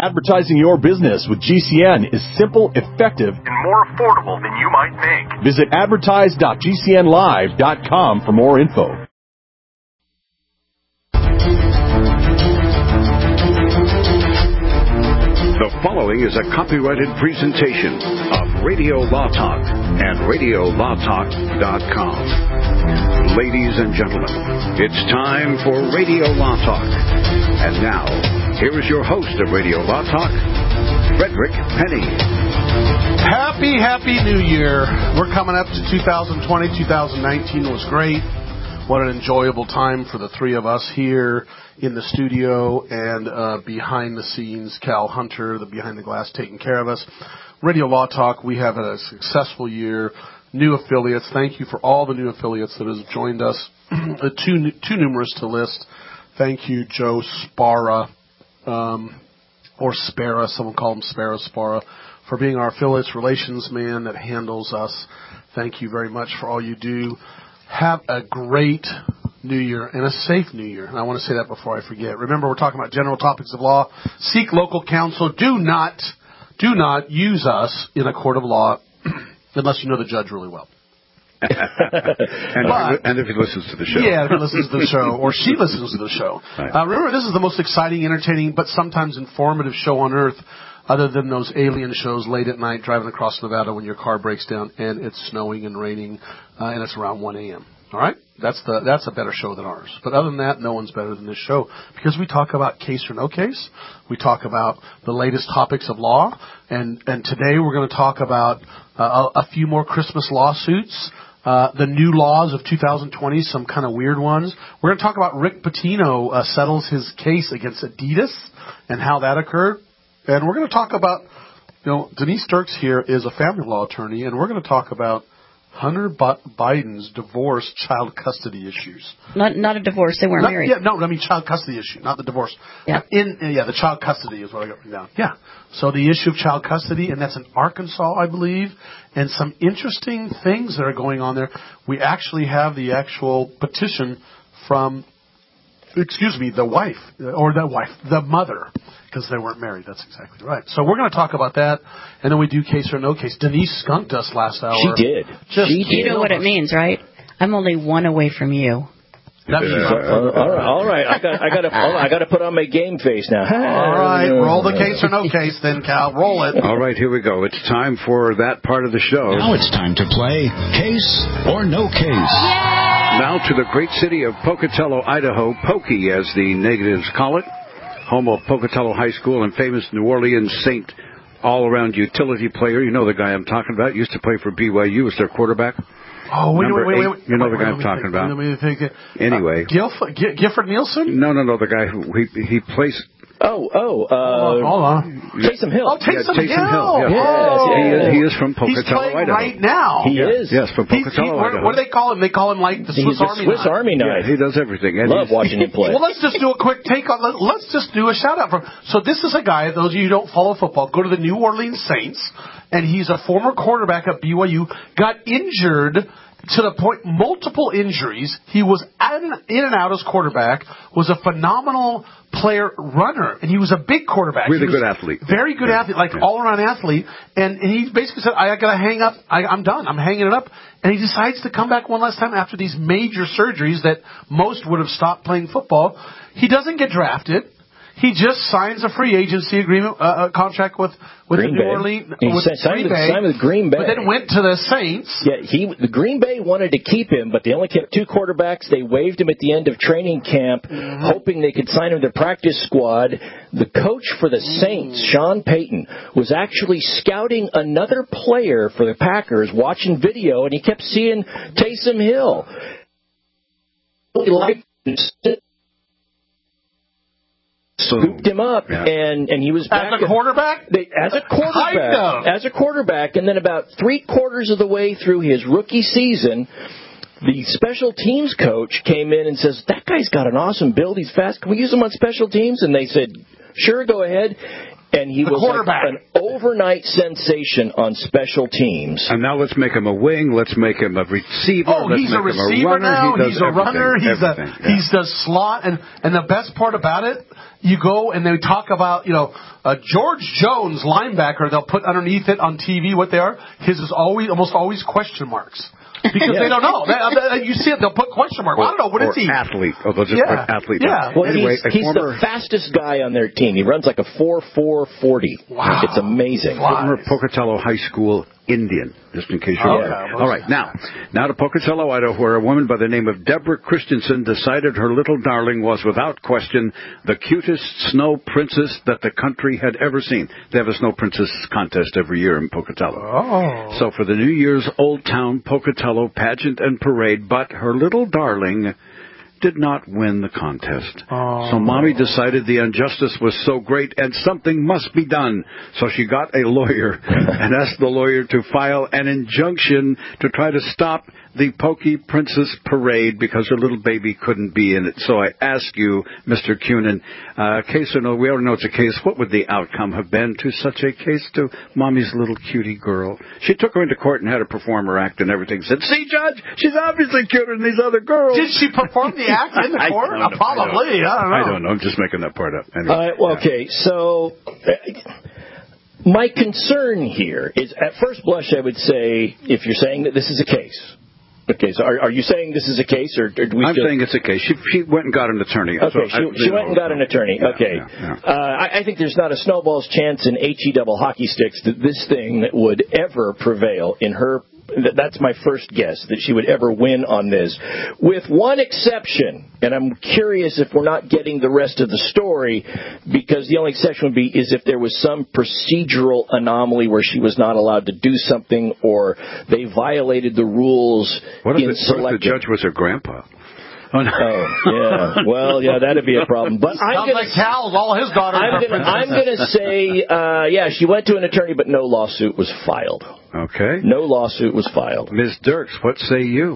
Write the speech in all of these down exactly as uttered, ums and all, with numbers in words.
Advertising your business with G C N is simple, effective, and more affordable than you might think. Visit advertise dot g c n live dot com for more info. The following is a copyrighted presentation of Radio Law Talk and radio law talk dot com. Ladies and gentlemen, it's time for Radio Law Talk. And now, here is your host of Radio Law Talk, Frederick Penny. Happy, happy New Year. We're coming up to two thousand twenty. two thousand nineteen was great. What an enjoyable time for the three of us here in the studio and uh, behind the scenes. Cal Hunter, the behind the glass, taking care of us. Radio Law Talk, we have a successful year. New affiliates. Thank you for all the new affiliates that have joined us. too, too numerous to list. Thank you, Joe Spara, um, or Spara, someone called him Spara, Spara, for being our affiliates relations man that handles us. Thank you very much for all you do. Have a great New Year and a safe New Year. And I want to say that before I forget. Remember, we're talking about general topics of law. Seek local counsel. Do not, do not use us in a court of law unless you know the judge really well. and, but, and if he listens to the show. Yeah, if he listens to the show, or she listens to the show. Right. Uh, remember, this is the most exciting, entertaining, but sometimes informative show on earth, other than those alien shows late at night driving across Nevada when your car breaks down and it's snowing and raining, uh, and it's around one a.m. All right? That's the that's a better show than ours. But other than that, no one's better than this show because we talk about case or no case. We talk about the latest topics of law. And, and today we're going to talk about uh, a, a few more Christmas lawsuits. Uh, the new laws of two thousand twenty, some kind of weird ones. We're going to talk about Rick Pitino uh, settles his case against Adidas and how that occurred. And we're going to talk about, you know, Denise Dirks here is a family law attorney, and we're going to talk about Hunter Biden's divorce child custody issues. Not not a divorce. They weren't not, married. Yeah, no, I mean child custody issue, not the divorce. Yeah. In, yeah, the child custody is what I got written down. Yeah. So the issue of child custody, and that's in Arkansas, I believe, and some interesting things that are going on there. We actually have the actual petition from, excuse me, the wife, or the wife, the mother, because they weren't married. That's exactly right. So we're going to talk about that, and then we do case or no case. Denise skunked us last hour. She did. Just she did. You know what it means, right? I'm only one away from you. That's uh, all right. All right. I got. I got to. I got to put on my game face now. All right. Roll the case or no case, then, Cal. Roll it. All right. Here we go. It's time for that part of the show. Now it's time to play case or no case. Yay! Now to the great city of Pocatello, Idaho, Pokey, as the negatives call it, home of Pocatello High School and famous New Orleans Saint all-around utility player. You know the guy I'm talking about. Used to play for B Y U as their quarterback. Oh, wait, wait, wait, wait, wait. You know wait, the guy wait, I'm wait, talking wait, about. Wait, wait, wait, anyway. Uh, Gilf- G- Gifford Nielsen? No, no, no. The guy who he, he plays. Oh, oh. Uh, hold on. Hold on. Taysom Hill. Oh, Taysom, yeah, Taysom Hill. Hill. Yeah. Yes, oh. he, is, he is from Pocatello, He's playing Idaho. right now. He yeah. is. Yes, from Pocatello, he's, he, what, Idaho. what do they call him? They call him like the Swiss he's Army Swiss knife. Army knife. Yeah, he does everything. And Love watching him play. Well, let's just do a quick take on. Let, let's just do a shout out for. So this is a guy. Those of you who don't follow football, go to the New Orleans Saints, and he's a former quarterback at B Y U. Got injured. To the point, multiple injuries. He was in and out as quarterback, was a phenomenal player runner, and he was a big quarterback. Really good athlete. Very good yeah. athlete, like yeah. all-around athlete. And, and he basically said, I got to hang up. I, I'm done. I'm hanging it up. And he decides to come back one last time after these major surgeries that most would have stopped playing football. He doesn't get drafted. He just signs a free agency agreement, uh, a contract with, with the New Bay. Orleans, he with signed Green with, Bay, signed with Green Bay. but then went to the Saints. Yeah, he the Green Bay wanted to keep him, but they only kept two quarterbacks. They waived him at the end of training camp, mm-hmm. hoping they could sign him to the practice squad. The coach for the Saints, Sean Payton, was actually scouting another player for the Packers, watching video, and he kept seeing Taysom Hill. He liked scooped him up, yeah. and, and he was back as a quarterback. They, as a quarterback, as a quarterback, and then about three quarters of the way through his rookie season, the special teams coach came in and says, "That guy's got an awesome build. He's fast. Can we use him on special teams?" And they said, "Sure, go ahead." And he the was quarterback. like an overnight sensation on special teams. And now let's make him a wing. Let's make him a receiver. Oh, let's he's make a receiver him a runner. now. He He's a runner. He's a yeah. he's the slot. And and the best part about it, you go and they talk about, you know, uh, George Jones, linebacker. They'll put underneath it on T V what they are. His is always almost always question marks. Because yeah. they don't know. They, they, you see it, they'll put question mark. Well, I don't know, what is he? Athlete. Oh, they'll just yeah. put athlete. Yeah. Well, anyway, he's, he's former, the fastest guy on their team. He runs like a four four forty. Wow. It's amazing. Former Pocatello High School Indian, just in case you're oh, wondering. yeah. All right, now, now to Pocatello, Idaho, where a woman by the name of Deborah Christensen decided her little darling was, without question, the cutest snow princess that the country had ever seen. They have a snow princess contest every year in Pocatello. Oh. So for the New Year's Old Town Pocatello pageant and parade, but her little darling did not win the contest. Oh. So Mommy decided the injustice was so great and something must be done. So she got a lawyer and asked the lawyer to file an injunction to try to stop the Pokey Princess Parade because her little baby couldn't be in it. So I ask you, Mister Cunin, uh, case or no, we already know it's a case, what would the outcome have been to such a case to Mommy's little cutie girl? She took her into court and had her perform her act and everything. Said, see, Judge, she's obviously cuter than these other girls. Did she perform the act in the court? I don't know, Probably. I don't, I don't know. I don't know. I'm just making that part up. Anyway, Uh, well, okay, so uh, my concern here is, at first blush, I would say, if you're saying that this is a case. Okay, so are, are you saying this is a case, or, or do we I'm just... saying it's a case. She, she went and got an attorney. Okay, so she, I, she went know, and got an attorney. Yeah, okay. Yeah, yeah. Uh, I, I think there's not a snowball's chance in H E double hockey sticks that this thing would ever prevail in her... That's my first guess, that she would ever win on this. With one exception, and I'm curious if we're not getting the rest of the story, because the only exception would be is if there was some procedural anomaly where she was not allowed to do something or they violated the rules What if, in it, what if the judge was her grandpa? Oh, no. oh, yeah. Well, yeah, that'd be a problem. But I'm Sounds gonna, like Cal, all his daughters I'm are gonna, I'm gonna say, uh, yeah, she went to an attorney, but no lawsuit was filed. Okay. No lawsuit was filed. Miz Dirks, what say you?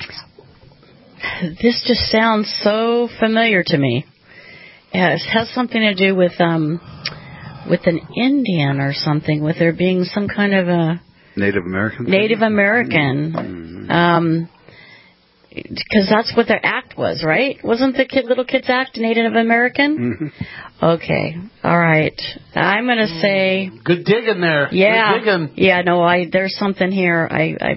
This just sounds so familiar to me. Yeah, it has something to do with um, with an Indian or something, with there being some kind of a Native American. Native American. Mm-hmm. Um, because that's what their act was, right? Wasn't the kid, little kid's act Native American? Mm-hmm. Okay, all right. I'm going to say... Good digging there. Yeah. Good digging. Yeah, no, I there's something here. I, I,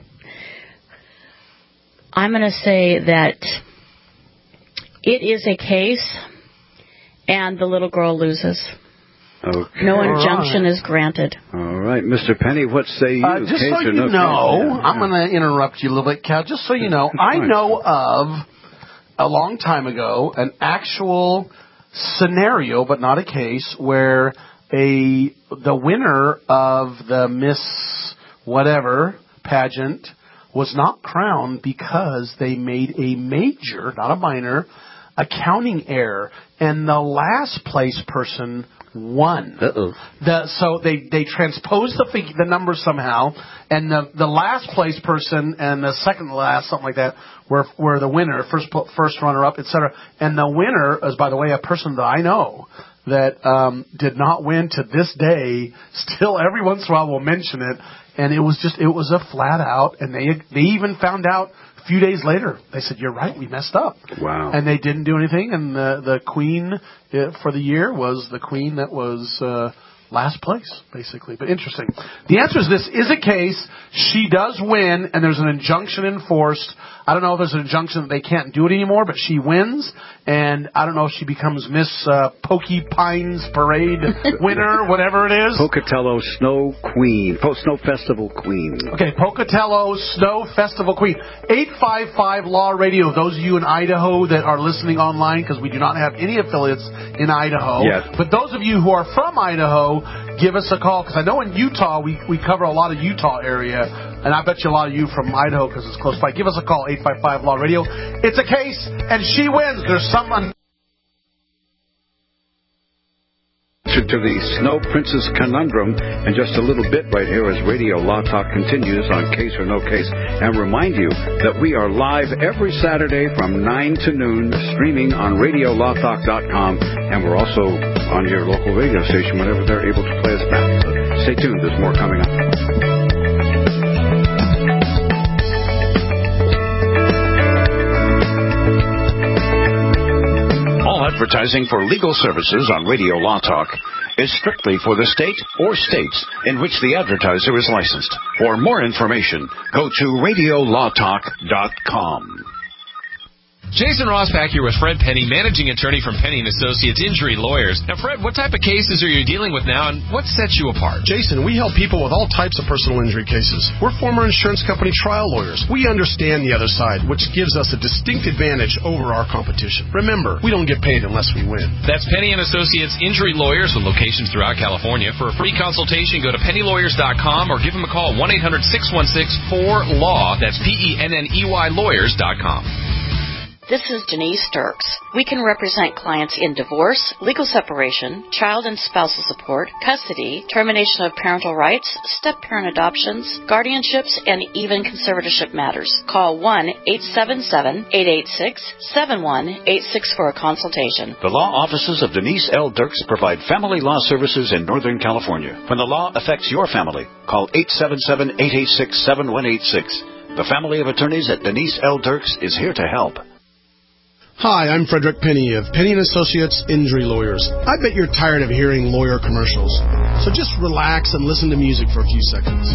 I'm going to say that it is a case and the little girl loses. Okay. No injunction right. is granted. All right. Mister Penny, what say you? Uh, just case so or you no know, case? Yeah, I'm yeah. going to interrupt you a little bit, Cal. Just so you know, I know of, a long time ago, an actual scenario, but not a case, where a the winner of the Miss Whatever pageant was not crowned because they made a major, not a minor, accounting error, and the last place person won. Uh-oh. The, so they, they transposed the fig- the numbers somehow, and the the last place person and the second to last, something like that, were were the winner, first first runner up, et cetera. And the winner is, by the way, a person that I know that um, did not win to this day. Still, every once in a while, we'll mention it, and it was just it was a flat out, and they they even found out. A few days later, they said, "You're right, we messed up." Wow! And they didn't do anything. And the the queen uh, for the year was the queen that was uh, last place, basically. But interesting. The answer is this is a case. She does win, and there's an injunction enforced. I don't know if there's an injunction that they can't do it anymore, but she wins. And I don't know if she becomes Miss uh, Pokey Pines Parade winner, whatever it is. Pocatello Snow Queen. Po- Snow Festival Queen. Okay, Pocatello Snow Festival Queen. eight five five Law Radio. Those of you in Idaho that are listening online, because we do not have any affiliates in Idaho. Yes. But those of you who are from Idaho, give us a call. Because I know in Utah, we, we cover a lot of Utah area. And I bet you a lot of you from Idaho, because it's close by. Give us a call, eight five five Law Radio. It's a case, and she wins. There's someone... answer to the Snow Princess conundrum in just a little bit right here as Radio Law Talk continues on Case or No Case. And remind you that we are live every Saturday from nine to noon, streaming on radio law talk dot com. And we're also on your local radio station whenever they're able to play us back. So stay tuned. There's more coming up. Advertising for legal services on Radio Law Talk is strictly for the state or states in which the advertiser is licensed. For more information, go to radio law talk dot com. Jason Rosbach here with Fred Penny, managing attorney from Penny and Associates Injury Lawyers. Now, Fred, what type of cases are you dealing with now, and what sets you apart? Jason, we help people with all types of personal injury cases. We're former insurance company trial lawyers. We understand the other side, which gives us a distinct advantage over our competition. Remember, we don't get paid unless we win. That's Penny and Associates Injury Lawyers with locations throughout California. For a free consultation, go to penny lawyers dot com or give them a call, one eight hundred six one six four L A W. That's P E N N E Y lawyers dot com. This is Denise Dirks. We can represent clients in divorce, legal separation, child and spousal support, custody, termination of parental rights, step-parent adoptions, guardianships, and even conservatorship matters. Call one eight seven seven, eight eight six, seven one eight six for a consultation. The law offices of Denise L. Dirks provide family law services in Northern California. When the law affects your family, call eight seven seven, eight eight six, seven one eight six. The family of attorneys at Denise L. Dirks is here to help. Hi, I'm Frederick Penny of Penny and Associates Injury Lawyers. I bet you're tired of hearing lawyer commercials. So just relax and listen to music for a few seconds.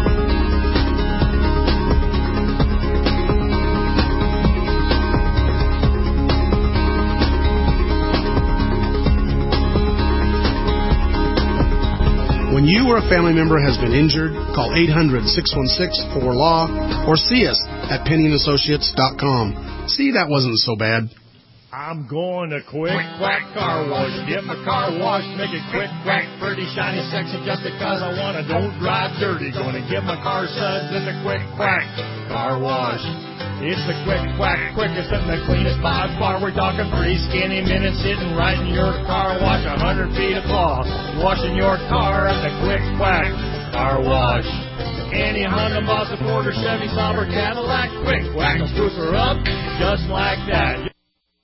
When you or a family member has been injured, call eight hundred, six one six, four L A W or see us at penny and associates dot com. See, that wasn't so bad. I'm going to Quick Quack Car Wash. Get my car washed, make it quick, quack, pretty, shiny, sexy, just because I want to. Don't drive dirty. Going to get my car suds in the Quick Quack Car Wash. It's the Quick Quack, quickest and the cleanest by far. We're talking three skinny minutes sitting right in your car wash. A hundred feet of cloth, washing your car at the Quick Quack Car Wash. Any Honda, Mazda, Ford, or Chevy, Saab, or Cadillac, Quick Quack will spruce her up just like that.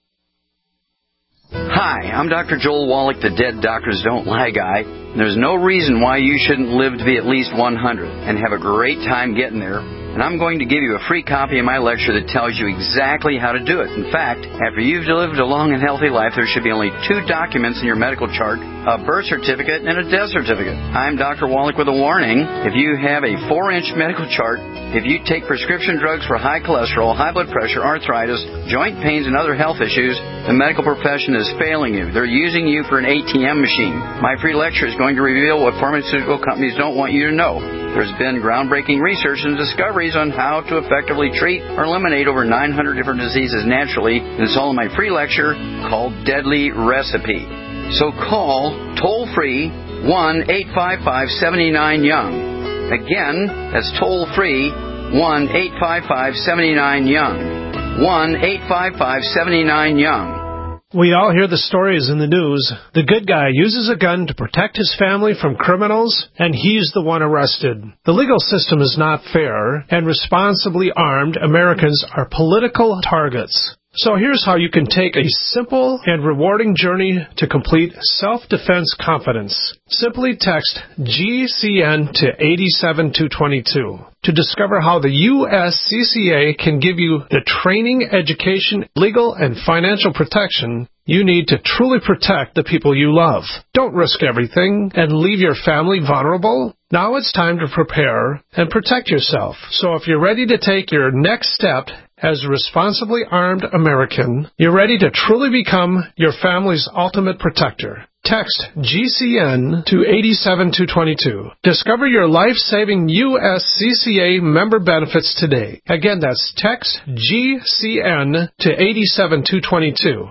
Hi, I'm Doctor Joel Wallach, the Dead Doctors Don't Lie guy. There's no reason why you shouldn't live to be at least one hundred and have a great time getting there. And I'm going to give you a free copy of my lecture that tells you exactly how to do it. In fact, after you've lived a long and healthy life, there should be only two documents in your medical chart, a birth certificate and a death certificate. I'm Doctor Wallach with a warning. If you have a four-inch medical chart, if you take prescription drugs for high cholesterol, high blood pressure, arthritis, joint pains, and other health issues, the medical profession is failing you. They're using you for an A T M machine. My free lecture is going to reveal what pharmaceutical companies don't want you to know. There's been groundbreaking research and discoveries on how to effectively treat or eliminate over nine hundred different diseases naturally, and it's all in my free lecture called Deadly Recipe. So call toll-free one eight five five, seven nine, young. Again, that's toll-free one eight five five, seven nine, young. one eight five five, seven nine, young. We all hear the stories in the news. The good guy uses a gun to protect his family from criminals, and he's the one arrested. The legal system is not fair, and responsibly armed Americans are political targets. So here's how you can take a simple and rewarding journey to complete self-defense confidence. Simply text G C N to eight seven two two two to discover how the U S C C A can give you the training, education, legal, and financial protection you need to truly protect the people you love. Don't risk everything and leave your family vulnerable. Now it's time to prepare and protect yourself. So if you're ready to take your next step as a responsibly armed American, you're ready to truly become your family's ultimate protector. Text G C N to eight seven two two two. Discover your life-saving U S C C A member benefits today. Again, that's text G C N to eight seven two two two.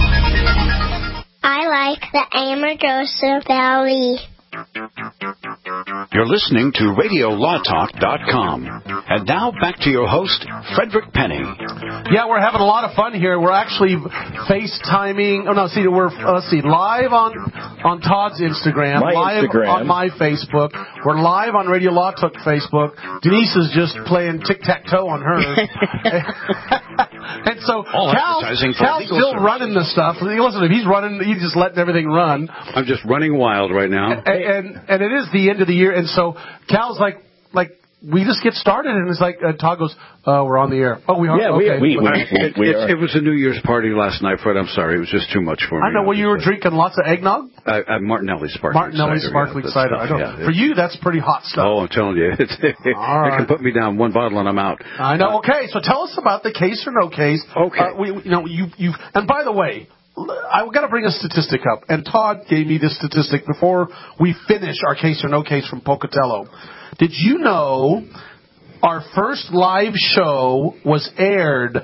I like the Amargosa Valley. You're listening to radio law talk dot com. And now back to your host, Frederick Penny. Yeah, we're having a lot of fun here. We're actually FaceTiming. Oh no, see, we're uh, let's see, live on on Todd's Instagram, my live Instagram. on my Facebook. We're live on Radio Law Talk Facebook. Denise is just playing tic tac toe on hers. And so All Cal, advertising for Cal's legal still service. running the stuff. Listen, if he's running, he's just letting everything run. I'm just running wild right now. And, and and it is the end of the year, and so Cal's like like. We just get started, and it's like uh, Todd goes, "Oh, we're on the air." Oh, we are. Yeah, okay. we, we, we, it, we it, are. it was a New Year's party last night, Fred. I'm sorry. It was just too much for me. I know. Well, you were drinking lots of eggnog. Uh, uh, Martinelli sparkling Martinelli cider. sparkling yeah, cider. I know. Yeah, For you, that's pretty hot stuff. Oh, I'm telling you, it's, it, All it right. can put me down one bottle and I'm out. I know. Okay, so tell us about the case or no case. Okay. Uh, we, you know, you you. And by the way, I've got to bring a statistic up. And Todd gave me this statistic before we finish our case or no case from Pocatello. Did you know our first live show was aired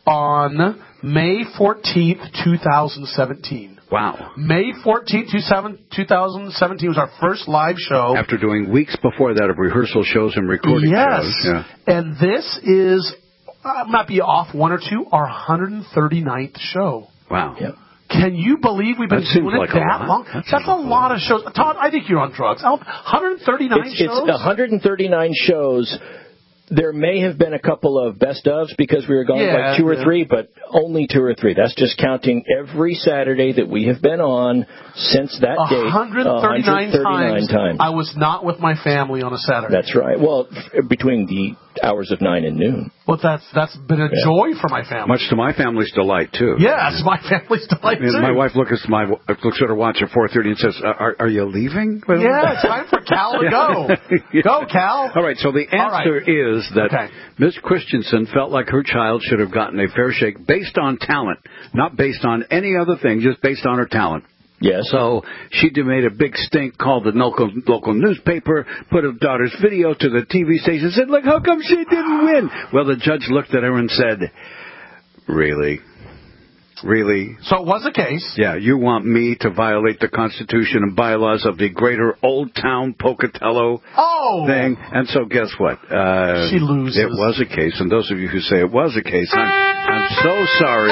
on May fourteenth, twenty seventeen? Wow. May fourteenth, twenty seventeen was our first live show. After doing weeks before that of rehearsal shows and recording yes. shows. Yeah. And this is, I might be off one or two, our one hundred thirty-ninth show. Wow. Yeah. Can you believe we've been That seems doing like it a that lot. long? That That's a lot of shows. Todd, I think you're on drugs. one hundred thirty-nine It's, shows? it's one hundred thirty-nine shows. There may have been a couple of best ofs because we were going Yeah, like two or yeah. three, but only two or three. That's just counting every Saturday that we have been on since that date. one hundred thirty-nine, one hundred thirty-nine times, times. I was not with my family on a Saturday. That's right. Well, f- between the hours of nine and noon. Well, that's that's been a Yeah. joy for my family. Much to my family's delight, too. Yes, my family's delight, And too. my wife looks at my looks at her watch at four thirty and says, "Are are you leaving?" Well, Yeah, it's time for Cal to go. Yeah. Go, Cal. All right, so the All right. answer is that Okay. Miz Christensen felt like her child should have gotten a fair shake based on talent, not based on any other thing, just based on her talent. Yes. So she did- made a big stink, called the local, local newspaper, put her daughter's video to the T V station, said, "Look, how come she didn't win?" Well, the judge looked at her and said, "Really? Really? So it was a case. Yeah, you want me to violate the Constitution and bylaws of the greater Old Town Pocatello Oh! thing?" And so guess what? Uh, She loses. It was a case, and those of you who say it was a case, I'm, I'm so sorry.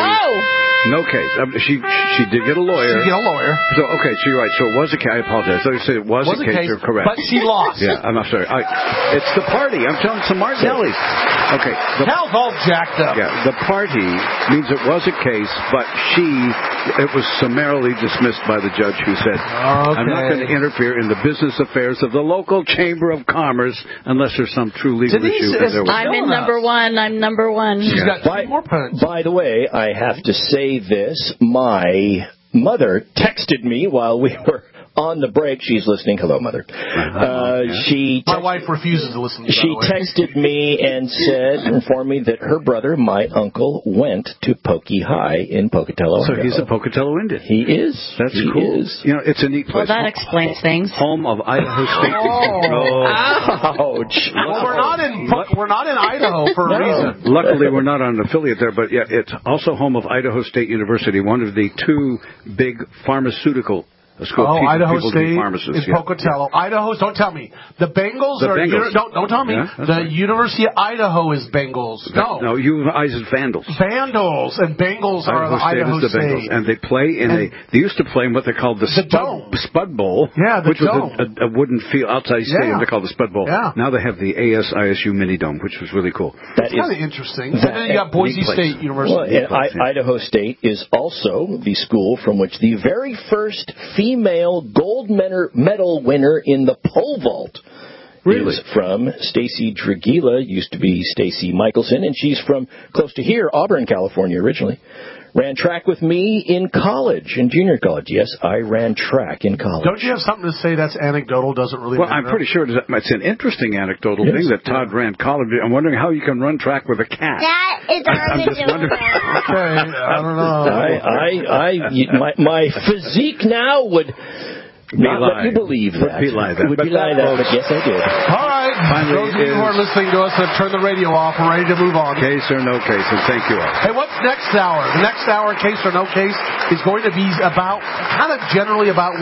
No case. Um, she she did get a lawyer. She get a lawyer. So okay, so you're right. So it was a case. I apologize. So you said it was, Was a a case. case, You're correct. but she lost. Yeah, I'm not sorry. I, it's the party. I'm telling some Martinelli's. Okay. The, Cal's all jacked up. yeah, the party means it was a case, but she it was summarily dismissed by the judge, who said, "I'm not going to interfere in the business affairs of the local chamber of commerce unless there's some true legal Denise issue." is- There was- I'm in number one. I'm number one. She's got two By, more punts. by the way, I have to say this. My mother texted me while we were on the break. She's listening. Hello, Mother. Uh, she My text- wife refuses to listen to you, She by the way. texted me and said, informed me that her brother, my uncle, went to Pokey High in Pocatello. So he's a Idaho. Pocatello Indian. He is. That's He cool. is. You know, it's a neat Well, place. that explains things. Home of Idaho State. Oh. Ouch. Well, we're not in we're not in Idaho for a reason. Luckily, we're not on an affiliate there, but yeah, it's also home of Idaho State University, one of the two big pharmaceutical schools. Oh, people, Idaho people to be State pharmacists, is yeah. Pocatello. Idaho's, don't tell me. The Bengals The are, Bengals. Uni- don't, don't tell me. Yeah, that's the right. University of Idaho is Bengals. No. No, you guys is Vandals. Vandals and Bengals are Idaho the State Idaho is the State. Bengals, and they play in And- a. They used to play in what they called the, The Spud, Dome. Spud Bowl, Yeah, the which was Dome. a, a, a wooden field outside stadium. Yeah. They called the Spud Bowl. Yeah. Now they have the A S I S U Mini Dome, which was really cool. That It's kind of is. interesting. that- and then you got Boise neat place. State University. Well, and I, Idaho State is also the school from which the very first female gold medal medal winner in the pole vault Really? is from Stacy Dragila, used to be Stacy Michelson, and she's from close to here, Auburn, California, originally. Ran track with me in college, in junior college. Yes, I ran track in college. Don't you have something to say that's anecdotal, doesn't really Well, matter? I'm pretty sure it's it's an interesting anecdotal Yes. thing that Todd ran college. I'm wondering how you can run track with a cat. That is I'm just wondering. Okay, I don't know. I, I, I, my, my physique now would not let lie. you believe Would that. belie that. Would But belie that, that, but folks- yes, I did. All right. Finally Those of you is- who are listening to us have turned the radio off. We're ready to move on. Case or no case, and thank you all. Hey, what's next hour? The next hour, case or no case, is going to be about, kind of generally about what?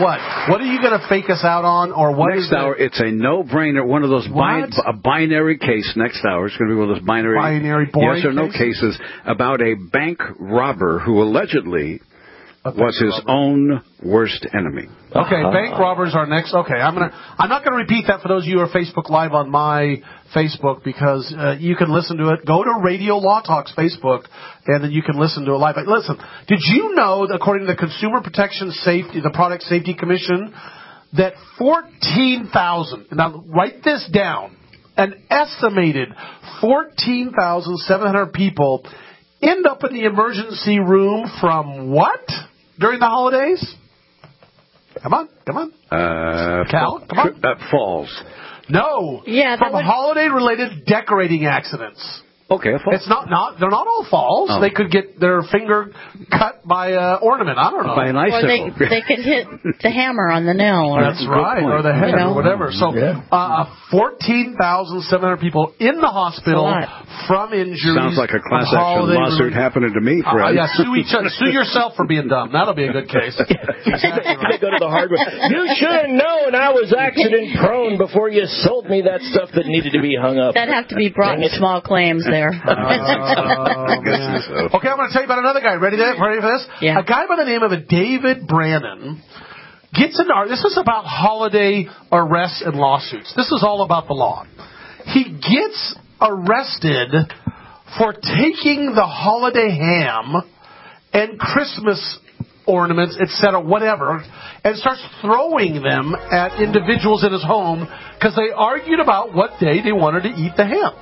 What are you going to fake us out on, or what next is hour, it? it's a no-brainer. One of those bi- What? a binary case next hour. It's going to be one of those binary, Binary boring yes or no cases? cases about a bank robber who allegedly was his robber. own worst enemy. Okay, bank robbers are next. Okay, I'm gonna. I'm not gonna repeat that for those of you who are Facebook Live on my Facebook because uh, you can listen to it. Go to Radio Law Talk's Facebook, and then you can listen to it live. But listen, did you know that according to the Consumer Protection Safety, the Product Safety Commission, that fourteen thousand. Now write this down. An estimated fourteen thousand seven hundred people end up in the emergency room from what during the holidays? Come on, come on. Uh, Cal, come on. Uh, falls. No. Yeah, from would... holiday-related decorating accidents. Okay, a fall. It's not, not they're not all falls. Oh. They could get their finger cut by an ornament. I don't know. By an icicle. Or they, they could hit the hammer on the nail. Or, That's right, or the head, you know? or whatever. So, yeah. uh, fourteen thousand seven hundred people in the hospital from injuries. Sounds like a class action lawsuit related. happening to me, Fred. Uh, yeah, sue each other. Sue yourself for being dumb. That'll be a good case. Exactly right. They go to the hardware. You should have known I was accident prone before you sold me that stuff that needed to be hung up. That'd have to be brought in small claims there. Oh, man. So. Okay, I'm going to tell you about another guy. Ready, to, ready for this? Yeah. A guy by the name of David Brannon gets into our, this is about holiday arrests and lawsuits. This is all about the law. He gets arrested for taking the holiday ham and Christmas ornaments, et cetera, whatever, and starts throwing them at individuals in his home because they argued about what day they wanted to eat the ham.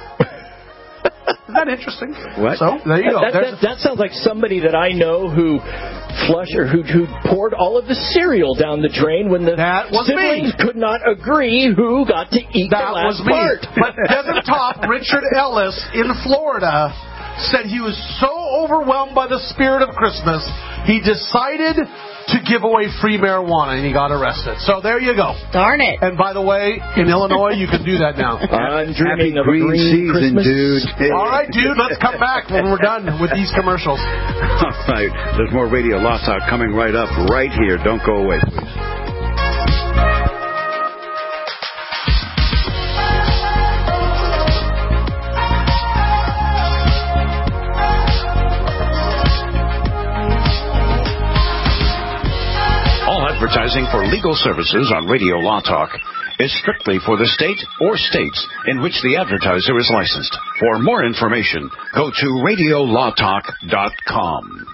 Isn't that interesting? What? So, there you go. That, that, that sounds like somebody that I know who flushed or who, who poured all of the cereal down the drain when the that was siblings me. could not agree who got to eat that the last was me. part. But doesn't top Richard Ellis in Florida said he was so overwhelmed by the spirit of Christmas, he decided to give away free marijuana, and he got arrested. So there you go. Darn it. And by the way, in Illinois, you can do that now. I'm dreaming Happy of a green, green season, Christmas. dude. All right, dude, let's come back when we're done with these commercials. All right. There's more Radio Law Talk coming right up, right here. Don't go away, please. Advertising for legal services on Radio Law Talk is strictly for the state or states in which the advertiser is licensed. For more information, go to radio law talk dot com.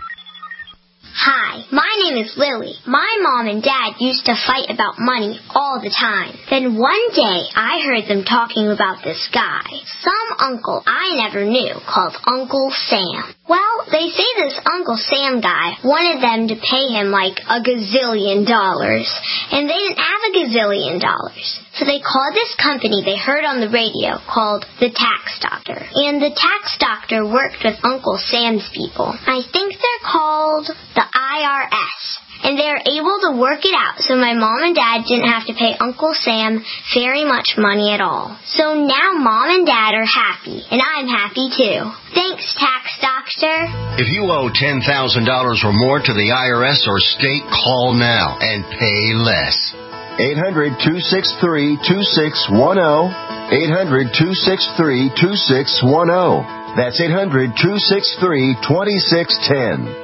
Hi, my name is Lily. My mom and dad used to fight about money all the time. Then one day, I heard them talking about this guy, some uncle I never knew, called Uncle Sam. Well, they say this Uncle Sam guy wanted them to pay him like a gazillion dollars, and they didn't have a gazillion dollars. So they called this company they heard on the radio called the Tax Doctor. And the Tax Doctor worked with Uncle Sam's people. I think they're called the I R S. And they were able to work it out so my mom and dad didn't have to pay Uncle Sam very much money at all. So now mom and dad are happy, and I'm happy too. Thanks, Tax Doctor. If you owe ten thousand dollars or more to the I R S or state, call now and pay less. eight hundred, two six three, two six one zero. eight hundred, two six three, two six one zero. That's eight hundred, two six three, two six one zero.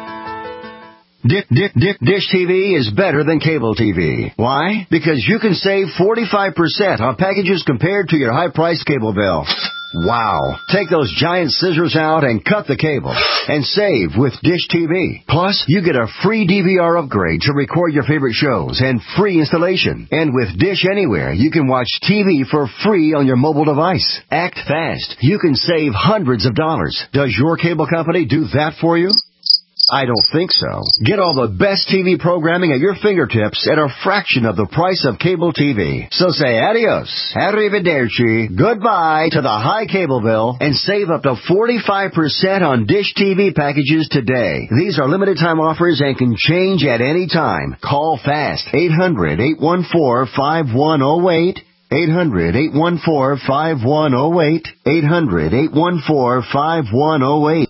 Dick, Dick, Dick, Dish T V is better than cable T V. Why? Because you can save forty-five percent on packages compared to your high-priced cable bill. Wow. Take those giant scissors out and cut the cable and save with Dish T V. Plus, you get a free D V R upgrade to record your favorite shows and free installation. And with Dish Anywhere, you can watch T V for free on your mobile device. Act fast. You can save hundreds of dollars. Does your cable company do that for you? I don't think so. Get all the best T V programming at your fingertips at a fraction of the price of cable T V. So say adios, arrivederci, goodbye to the high cable bill and save up to forty-five percent on Dish T V packages today. These are limited time offers and can change at any time. Call fast. eight hundred, eight one four, five one zero eight. eight hundred, eight one four, five one zero eight. eight hundred, eight one four, five one zero eight.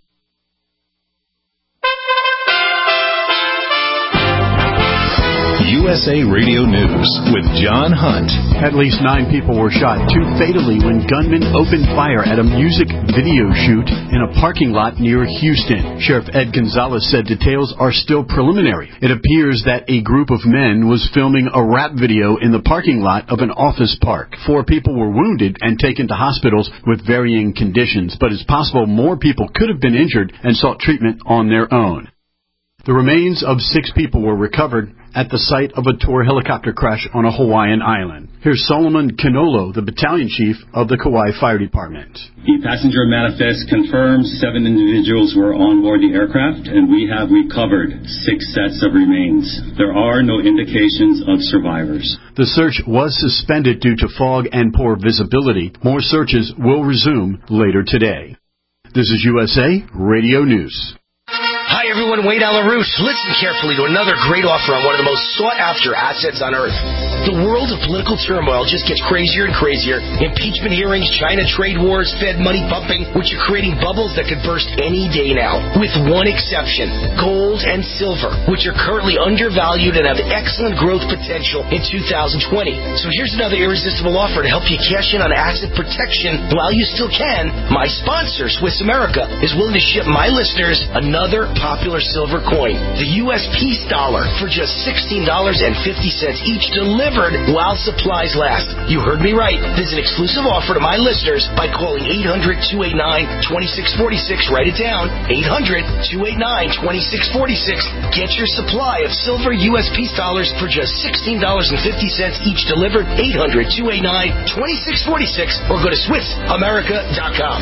U S A Radio News with John Hunt. At least nine people were shot, two fatally, when gunmen opened fire at a music video shoot in a parking lot near Houston. Sheriff Ed Gonzalez said details are still preliminary. It appears that a group of men was filming a rap video in the parking lot of an office park. Four people were wounded and taken to hospitals with varying conditions, but it's possible more people could have been injured and sought treatment on their own. The remains of six people were recovered at the site of a tour helicopter crash on a Hawaiian island. Here's Solomon Canolo, the battalion chief of the Kauai Fire Department. The passenger manifest confirms seven individuals were on board the aircraft, and we have recovered six sets of remains. There are no indications of survivors. The search was suspended due to fog and poor visibility. More searches will resume later today. This is U S A Radio News. Hi everyone, Wade Alarouche. Listen carefully to another great offer on one of the most sought-after assets on earth. The world of political turmoil just gets crazier and crazier. Impeachment hearings, China trade wars, Fed money pumping, which are creating bubbles that could burst any day now. With one exception, gold and silver, which are currently undervalued and have excellent growth potential in two thousand twenty. So here's another irresistible offer to help you cash in on asset protection while you still can. My sponsor, Swiss America, is willing to ship my listeners another popular silver coin, the U S Peace Dollar, for just sixteen dollars and fifty cents each, delivered while supplies last. You heard me right. This is an exclusive offer to my listeners by calling eight hundred, two eight nine, two six four six. Write it down, eight hundred, two eight nine, two six four six. Get your supply of silver U S Peace Dollars for just sixteen dollars and fifty cents each, delivered, eight hundred, two eight nine, two six four six, or go to Swiss America dot com.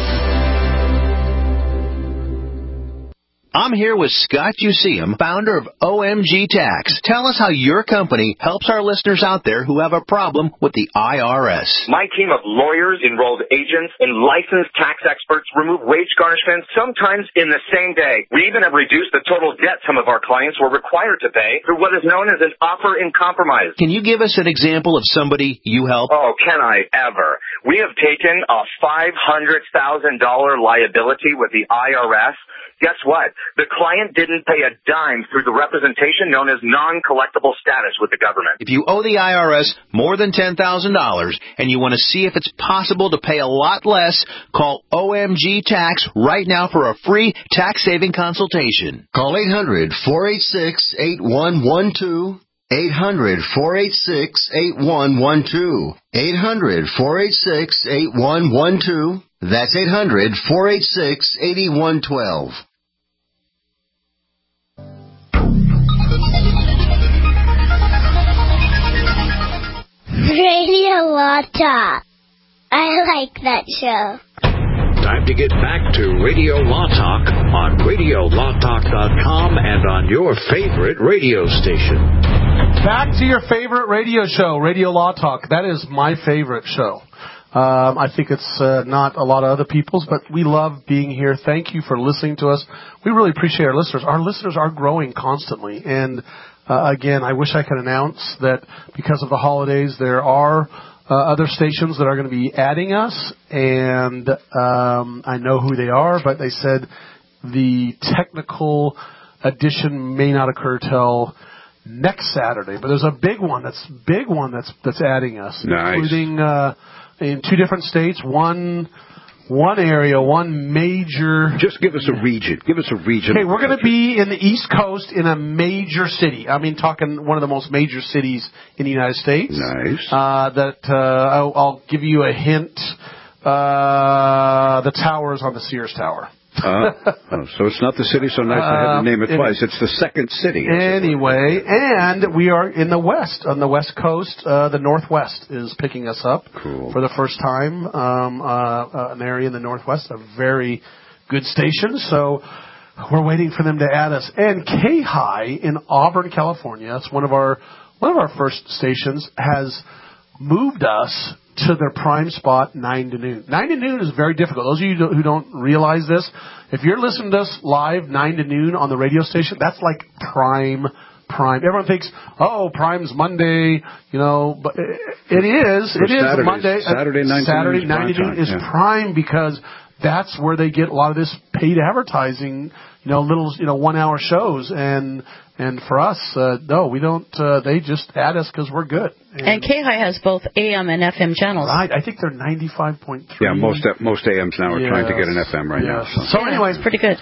I'm here with Scott Useum, founder of O M G Tax. Tell us how your company helps our listeners out there who have a problem with the I R S. My team of lawyers, enrolled agents, and licensed tax experts remove wage garnishments sometimes in the same day. We even have reduced the total debt some of our clients were required to pay through what is known as an offer in compromise. Can you give us an example of somebody you help? Oh, can I ever? We have taken a five hundred thousand dollars liability with the I R S. Guess what? The client didn't pay a dime through the representation known as non-collectible status with the government. If you owe the I R S more than ten thousand dollars and you want to see if it's possible to pay a lot less, call O M G Tax right now for a free tax-saving consultation. Call eight hundred, four eight six, eight one one two. eight hundred, four eight six, eight one one two. eight hundred, four eight six, eight one one two. That's eight hundred, four eight six, eight one one two. Radio Law Talk. I like that show. Time to get back to Radio Law Talk on radio law talk dot com and on your favorite radio station. Back to your favorite radio show, Radio Law Talk. That is my favorite show. Um, I think it's uh, not a lot of other people's, but we love being here. Thank you for listening to us. We really appreciate our listeners. Our listeners are growing constantly. And, uh, again, I wish I could announce that because of the holidays, there are uh, other stations that are going to be adding us. And um, I know who they are, but they said the technical addition may not occur till next Saturday. But there's a big one that's big one that's that's adding us, nice. including uh, in two different states, one one area, one major. Just give us a region. Give us a region. Okay, we're going to be in the East Coast in a major city. I mean, talking one of the most major cities in the United States. Nice. Uh, that uh, I'll, I'll give you a hint. Uh, the towers on the Sears Tower. uh, oh, so it's not the city so nice I had to name it uh, twice. It's the second city. Anyway, and we are in the West, on the West Coast. Uh, the Northwest is picking us up cool. for the first time. Um, uh, uh, an area in the Northwest, a very good station. So we're waiting for them to add us. And K-High in Auburn, California, it's one of our one of our first stations, has moved us to their prime spot, nine to noon. nine to noon is very difficult. Those of you who don't realize this, if you're listening to us live, nine to noon on the radio station, that's like prime, prime. Everyone thinks, oh, prime's Monday, you know, but it is. It is Saturdays, Monday. Saturday, nine Saturday, to noon, nine to noon is yeah. prime because that's where they get a lot of this paid advertising, you know, little, you know, one-hour shows. And and for us, uh, no, we don't. Uh, they just add us because we're good. And, and K-High has both A M and F M channels. Right. I think they're ninety-five point three. Yeah, most most A Ms now are yes. trying to get an F M right yes. now. So, so yeah, anyway, it's pretty good.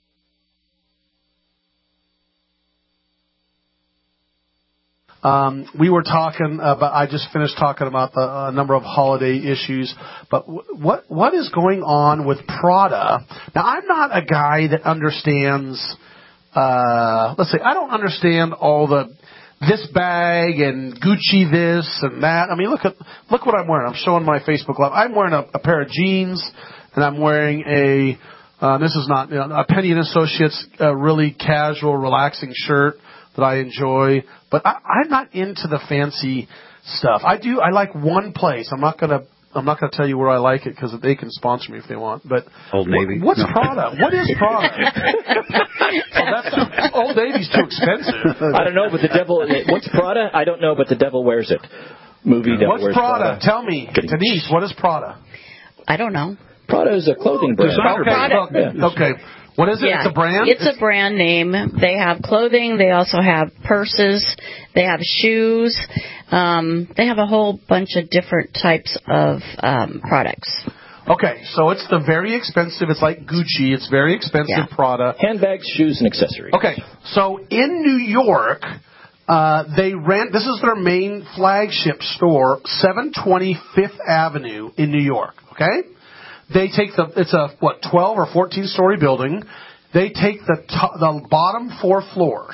Um, we were talking about. I just finished talking about the uh, number of holiday issues. But w- what what is going on with Prada? Now, I'm not a guy that understands. Uh, let's say I don't understand all the this bag and Gucci this and that. I mean, look at look what I'm wearing. I'm showing my Facebook Live. I'm wearing a, a pair of jeans and I'm wearing a. Uh, this is not you know, a Penny and Associates uh, really casual, relaxing shirt that I enjoy, but I, I'm not into the fancy stuff. I do. I like one place. I'm not gonna. I'm not gonna tell you where I like it because they can sponsor me if they want. But Old Navy. What, what's no. Prada? What is Prada? oh, that's too, Old Navy's too expensive. I don't know, but the devil. What's Prada? I don't know, but the devil wears it. Movie. Devil What's wears Prada? Prada? Tell me, Denise. What is Prada? I don't know. Prada is a clothing brand. Okay. Prada. Okay. okay. What is it? Yeah, it's a brand? It's a brand name. They have clothing. They also have purses. They have shoes. Um, they have a whole bunch of different types of um, products. Okay, so it's the very expensive. It's like Gucci. It's very expensive Yeah. Prada. Handbags, shoes, and accessories. Okay, so in New York, uh, they rent. This is their main flagship store, seven twenty Fifth Avenue in New York. Okay. They take the, it's a, what, twelve or fourteen story building. They take the top, the bottom four floors.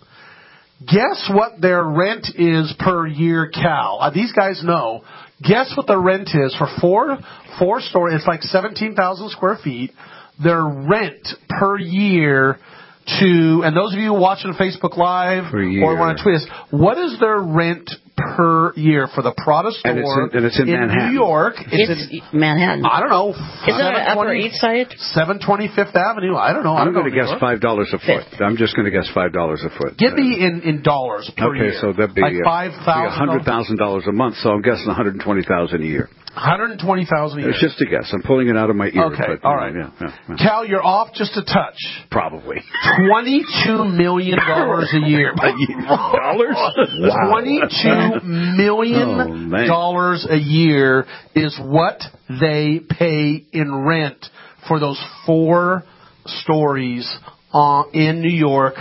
Guess what their rent is per year, Cal? Uh, these guys know. Guess what the rent is for four, four story, it's like seventeen thousand square feet. Their rent per year to, and those of you watching Facebook Live or want to tweet us, what is their rent per year for the Prada store? And it's in, and it's in, in Manhattan. New York. It's, it's in Manhattan. I don't know. Is it on Upper East Side? seven twenty Fifth Avenue. I don't know. I'm going to guess five dollars a foot. Fifth. I'm just going to guess five dollars a foot. Give me in, in dollars per okay, year. so that'd be like five thousand. a hundred thousand dollars a month. So I'm guessing one hundred twenty thousand a year. one hundred twenty thousand a year. It's just a guess. I'm pulling it out of my ear. Okay, but, all right. Yeah, yeah, yeah. Cal, you're off just a touch. Probably. Twenty-two million dollars a year. Dollars? Wow. Twenty-two million dollars a year is what they pay in rent for those four stories on, in New York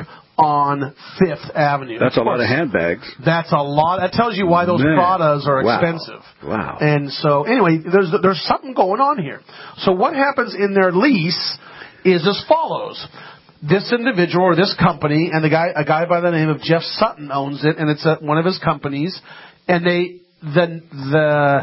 on Fifth Avenue. That's a lot of handbags. That's a lot. That tells you why those Man. Pradas are Wow. expensive. Wow. And so, anyway, there's there's something going on here. So what happens in their lease is as follows. This individual or this company, and the guy, a guy by the name of Jeff Sutton owns it, and it's a, one of his companies, and they, the, the,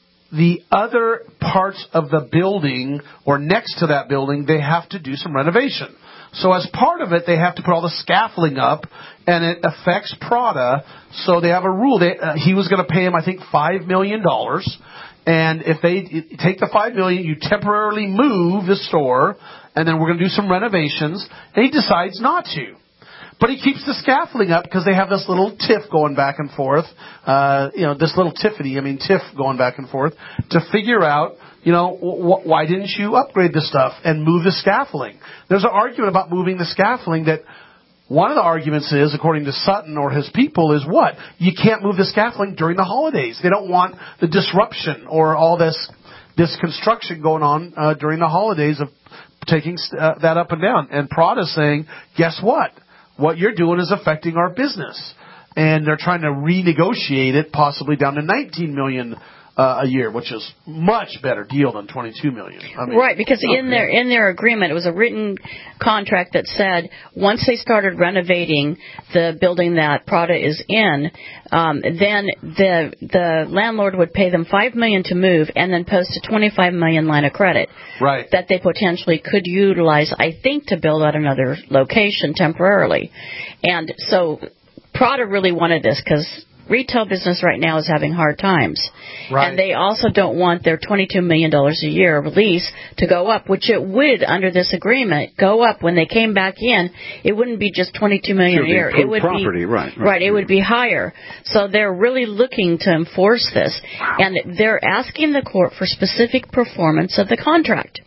the other parts of the building, or next to that building, they have to do some renovation. So as part of it, they have to put all the scaffolding up, and it affects Prada. So they have a rule. They, uh, he was going to pay him, I think, five million dollars. And if they take the five million dollars, you temporarily move the store, and then we're going to do some renovations. And he decides not to. But he keeps the scaffolding up because they have this little tiff going back and forth. Uh, you know, this little Tiffany, I mean, tiff going back and forth to figure out, you know, wh- why didn't you upgrade the stuff and move the scaffolding? There's an argument about moving the scaffolding that one of the arguments is, according to Sutton or his people, is what? You can't move the scaffolding during the holidays. They don't want the disruption or all this this construction going on uh, during the holidays of taking uh, that up and down. And Prada's saying, guess what? What you're doing is affecting our business. And they're trying to renegotiate it possibly down to nineteen million dollars uh, a year, which is much better deal than twenty-two million dollars. I mean, right, because okay. in their in their agreement, it was a written contract that said once they started renovating the building that Prada is in, um, then the the landlord would pay them five million dollars to move and then post a twenty-five million dollars line of credit. Right. That they potentially could utilize, I think, to build out another location temporarily. And so Prada really wanted this because retail business right now is having hard times. Right. And they also don't want their twenty-two million dollars a year lease to go up, which it would, under this agreement, go up when they came back in. It wouldn't be just twenty-two million dollars a year. It would property, be, right, right. Right, it would be higher. So they're really looking to enforce this. And they're asking the court for specific performance of the contract.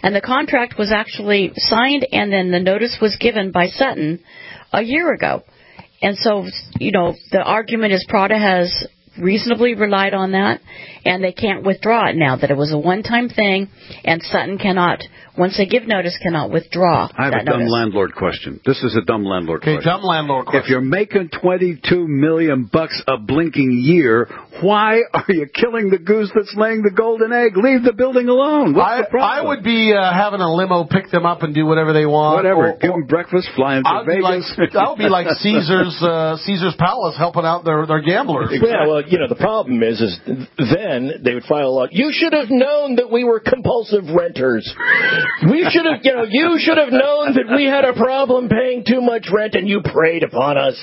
And the contract was actually signed, and then the notice was given by Sutton a year ago. And so, you know, the argument is Prada has reasonably relied on that, and they can't withdraw it now, that it was a one-time thing, and Sutton cannot, once they give notice, cannot withdraw I have that a dumb notice. landlord question. This is a dumb landlord Okay, question. dumb landlord question. If you're making twenty-two million bucks a blinking year, why are you killing the goose that's laying the golden egg? Leave the building alone. What's I, the problem? I would be uh, having a limo pick them up and do whatever they want. Whatever. Or, Give them breakfast, fly them to I'll Vegas. Be like, I'll be like Caesar's uh, Caesar's Palace helping out their, their gamblers. Yeah, well, you know, the problem is, is then they would file a law. You should have known that we were compulsive renters. We should have, you know, you should have known that we had a problem paying too much rent, and you preyed upon us.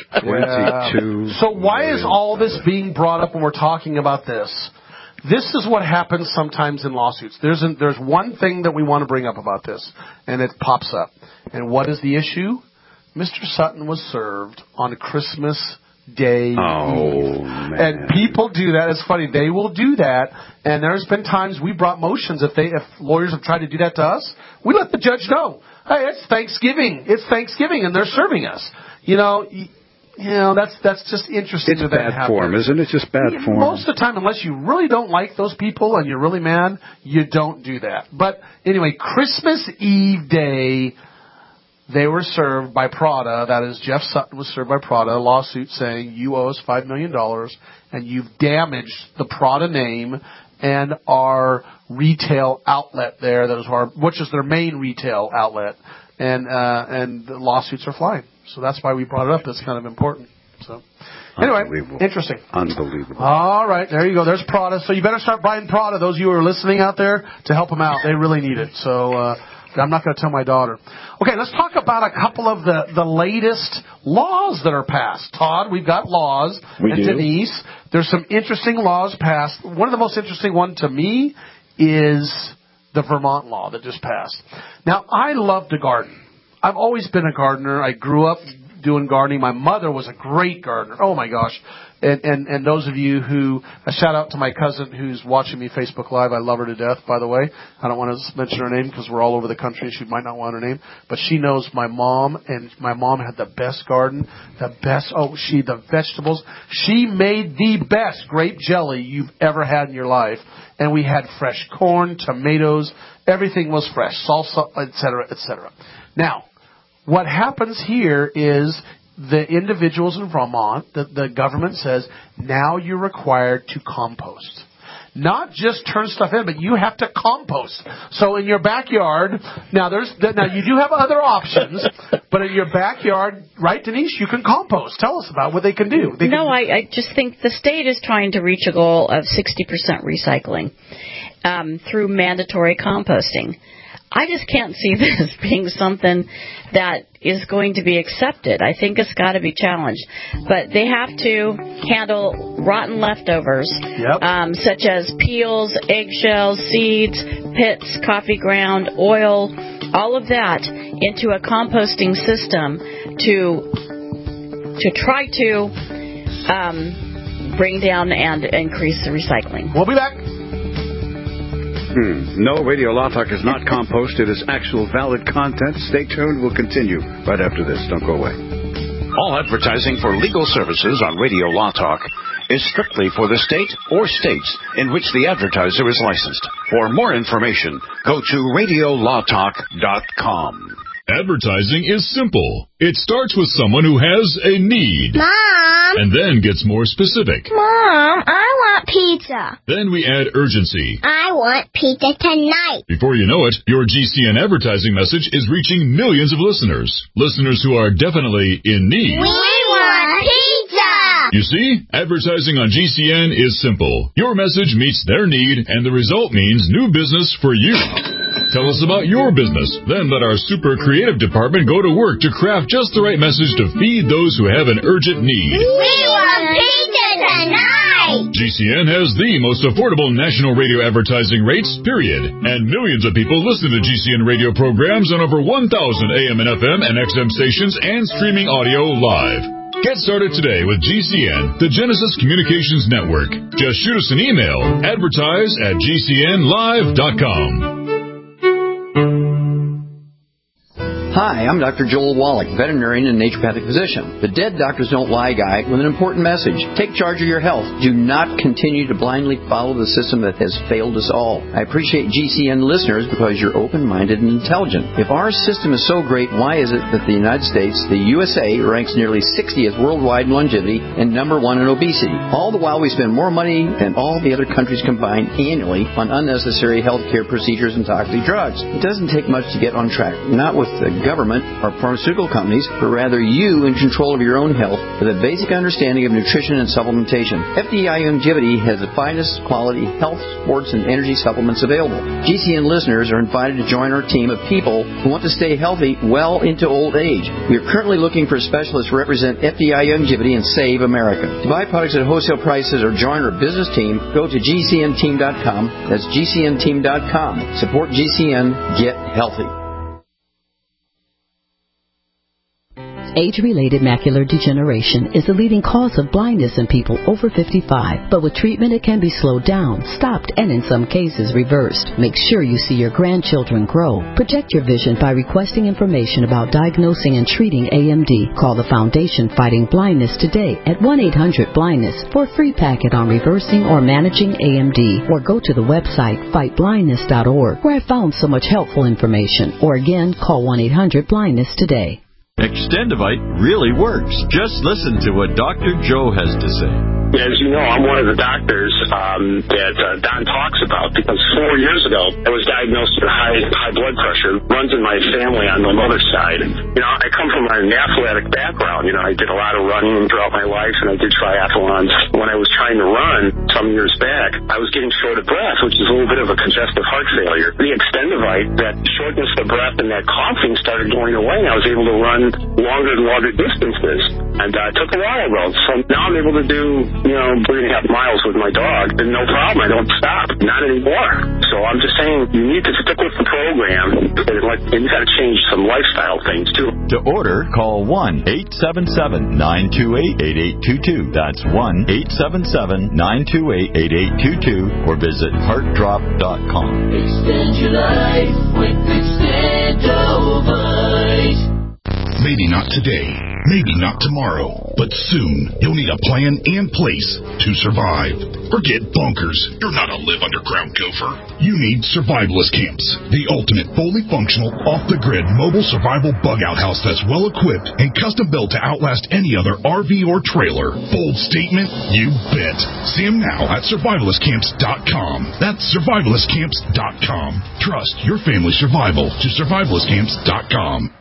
twenty-two. So why is all this being brought up when we're talking about this? This is what happens sometimes in lawsuits. There's an, there's one thing that we want to bring up about this, and it pops up. And what is the issue? Mister Sutton was served on Christmas Day. Oh, man. And people do that. It's funny. They will do that. And there's been times we brought motions. If they, if lawyers have tried to do that to us, we let the judge know. Hey, it's Thanksgiving. It's Thanksgiving, and they're serving us. You know, you, you know that's that's just interesting. It's that bad that happens. form, isn't it? Just bad Yeah, form. Most of the time, unless you really don't like those people and you're really mad, you don't do that. But anyway, Christmas Eve day, they were served by Prada. That is, Jeff Sutton was served by Prada, a lawsuit saying you owe us five million dollars and you've damaged the Prada name and our retail outlet there, that is our, which is their main retail outlet. And uh, and the lawsuits are flying. So that's why we brought it up. That's kind of important. So anyway, interesting. Unbelievable. All right, there you go. There's Prada. So you better start buying Prada, those of you who are listening out there, to help them out. They really need it. So uh, I'm not going to tell my daughter. Okay, let's talk about a couple of the, the latest laws that are passed. Todd, we've got laws. We and do. Denise, there's some interesting laws passed. One of the most interesting one to me is the Vermont law that just passed. Now, I love to garden. I've always been a gardener. I grew up doing gardening. My mother was a great gardener. Oh, my gosh. And, and, and those of you who, a shout out to my cousin who's watching me Facebook Live. I love her to death, by the way. I don't want to mention her name because we're all over the country and she might not want her name. But she knows my mom, and my mom had the best garden, the best, oh, she, the vegetables. She made the best grape jelly you've ever had in your life. And we had fresh corn, tomatoes, everything was fresh, salsa, et cetera, et cetera. Now, what happens here is the individuals in Vermont, the, the government says, now you're required to compost. Not just turn stuff in, but you have to compost. So in your backyard, now there's now you do have other options, but in your backyard, right, Denise, you can compost. Tell us about what they can do. They no, can, I, I just think the state is trying to reach a goal of sixty percent recycling um, through mandatory composting. I just can't see this being something that is going to be accepted. I think it's got to be challenged. But they have to handle rotten leftovers, yep. um, such as peels, eggshells, seeds, pits, coffee ground, oil, all of that into a composting system to to try to um, bring down and increase the recycling. We'll be back. Hmm. No, Radio Law Talk is not compost. It is actual valid content. Stay tuned. We'll continue right after this. Don't go away. All advertising for legal services on Radio Law Talk is strictly for the state or states in which the advertiser is licensed. For more information, go to radio law talk dot com. Advertising is simple. It starts with someone who has a need. Mom! And then gets more specific. Mom, I want pizza. Then we add urgency. I want pizza tonight. Before you know it, your G C N advertising message is reaching millions of listeners. Listeners who are definitely in need. We want pizza! You see, advertising on G C N is simple. Your message meets their need, and the result means new business for you. Tell us about your business. Then let our super creative department go to work to craft just the right message to feed those who have an urgent need. We want pizza tonight! G C N has the most affordable national radio advertising rates, period. And millions of people listen to G C N radio programs on over one thousand A M and F M and X M stations and streaming audio live. Get started today with G C N, the Genesis Communications Network. Just shoot us an email, advertise at G C N live dot com. Hi, I'm Doctor Joel Wallach, veterinarian and naturopathic physician. The Dead Doctors Don't Lie guy with an important message. Take charge of your health. Do not continue to blindly follow the system that has failed us all. I appreciate G C N listeners because you're open-minded and intelligent. If our system is so great, why is it that the United States, the U S A, ranks nearly sixtieth worldwide in longevity and number one in obesity? All the while we spend more money than all the other countries combined annually on unnecessary health care procedures and toxic drugs. It doesn't take much to get on track. Not with the government or pharmaceutical companies, but rather you in control of your own health with a basic understanding of nutrition and supplementation. F D I Longevity has the finest quality health, sports, and energy supplements available. G C N listeners are invited to join our team of people who want to stay healthy well into old age. We are currently looking for specialists to represent F D I Longevity and Save America. To buy products at wholesale prices or join our business team, go to G C N team dot com. That's G C N team dot com. Support G C N. Get healthy. Age-related macular degeneration is the leading cause of blindness in people over fifty-five, but with treatment it can be slowed down, stopped, and in some cases reversed. Make sure you see your grandchildren grow. Protect your vision by requesting information about diagnosing and treating A M D. Call the Foundation Fighting Blindness today at one eight hundred blindness for a free packet on reversing or managing A M D, or go to the website fight blindness dot org, where I found so much helpful information. Or again, call one eight hundred blindness today. Extendivite really works. Just listen to what Doctor Joe has to say. As you know, I'm one of the doctors um, that uh, Don talks about, because four years ago I was diagnosed with high high blood pressure. Runs in my family on my mother's side. You know, I come from an athletic background. You know, I did a lot of running throughout my life, and I did triathlons. When I was trying to run some years back, I was getting short of breath, which is a little bit of a congestive heart failure. The Extendivite, that shortness of breath and that coughing started going away, and I was able to run longer and longer distances. And uh, it took a while, though. So now I'm able to do, you know, three and a half miles with my dog, and no problem. I don't stop. Not anymore. So I'm just saying, you need to stick with the program, and, like, and you got to change some lifestyle things, too. To order, call one eight seven seven, nine two eight, eight eight two two. That's one eight seven seven, nine two eight, eight eight two two, or visit heart drop dot com. Extend your life with Extendivite. Maybe not today, maybe not tomorrow, but soon you'll need a plan and place to survive. Forget bunkers. You're not a live underground gopher. You need Survivalist Camps, the ultimate fully functional, off-the-grid mobile survival bug-out house that's well-equipped and custom-built to outlast any other R V or trailer. Bold statement? You bet. See them now at survivalist camps dot com. That's survivalist camps dot com. Trust your family's survival to survivalist camps dot com.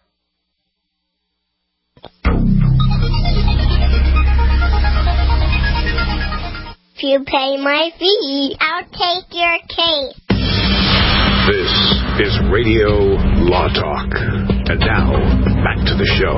If you pay my fee, I'll take your case. This is Radio Law Talk. And now, back to the show.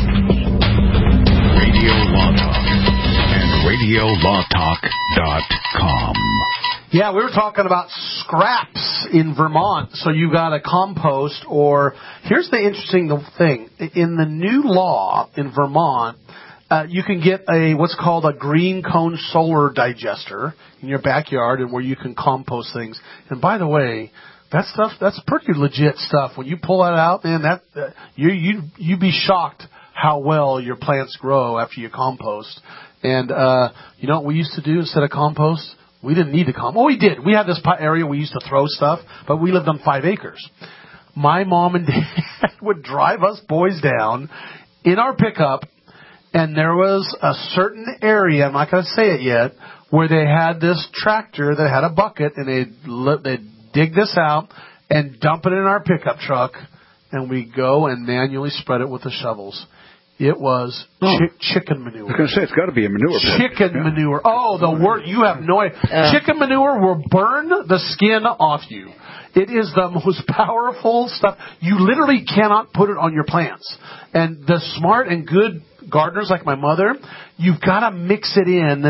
Radio Law Talk and radio law talk dot com. Yeah, we were talking about scraps in Vermont. So you got a compost, or here's the interesting thing. In the new law in Vermont, uh, you can get a what's called a green cone solar digester in your backyard, and where you can compost things. And by the way, that stuff, that's pretty legit stuff. When you pull that out, man, that uh, you you you'd be shocked how well your plants grow after you compost. And uh, you know what we used to do instead of compost? We didn't need to compost. Oh, we did. We had this area we used to throw stuff, but we lived on five acres. My mom and dad would drive us boys down in our pickup, and there was a certain area, I'm not going to say it yet, where they had this tractor that had a bucket, and they'd, they'd dig this out and dump it in our pickup truck, and we'd go and manually spread it with the shovels. It was oh. chi- chicken manure. I was going to say, it's got to be a manure. Chicken yeah. manure. Oh, the word, you have no idea. Uh. Chicken manure will burn the skin off you. It is the most powerful stuff. You literally cannot put it on your plants. And the smart and good gardeners like my mother, you've got to mix it in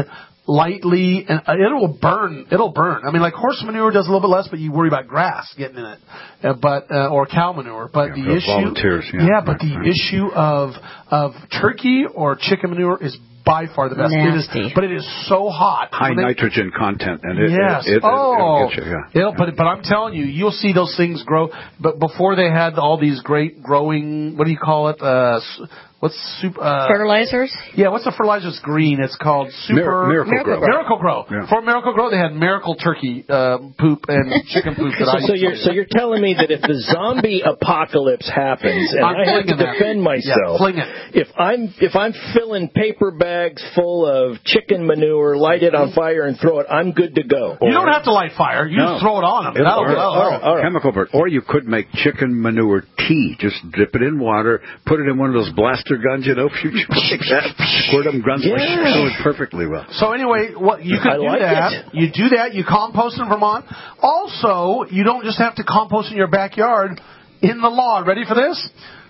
lightly, and it'll burn. It'll burn. I mean, like horse manure does a little bit less, but you worry about grass getting in it, uh, but uh, or cow manure. But yeah, the issue, volunteers, yeah, yeah but right, the right. issue of of turkey or chicken manure is by far the best. Nasty. It is, but it is so hot. High When they- nitrogen content, and it, yes. it, it, oh, it'll get you. Yeah. It'll, but but I'm telling you, you'll see those things grow. But before they had all these great growing, what do you call it? Uh, s- what's super uh, Fertilizers? Yeah, what's the fertilizer? It's green. It's called Super Mir- Miracle, Miracle Grow. Grow. Miracle Grow. Yeah. For Miracle Grow, they had Miracle Turkey uh, poop and chicken poop. That I So, so you're so you're telling me that if the zombie apocalypse happens and I'm I have to flinging that. defend myself, Yeah, fling it. if I'm if I'm filling paper bags full of chicken manure, light it on fire and throw it, I'm good to go. You don't have to light fire. You No. just throw it on them. It'll That'll, burn. that'll, all right, all right. Chemical burn. Or you could make chicken manure tea. Just dip it in water, put it in one of those blaster guns, you know, shoot like that, squirt them guns, Yeah. do it perfectly well. So anyway, what you can I do like that. it. You do that. You compost in Vermont. Also, you don't just have to compost in your backyard, in the lawn. Ready for this?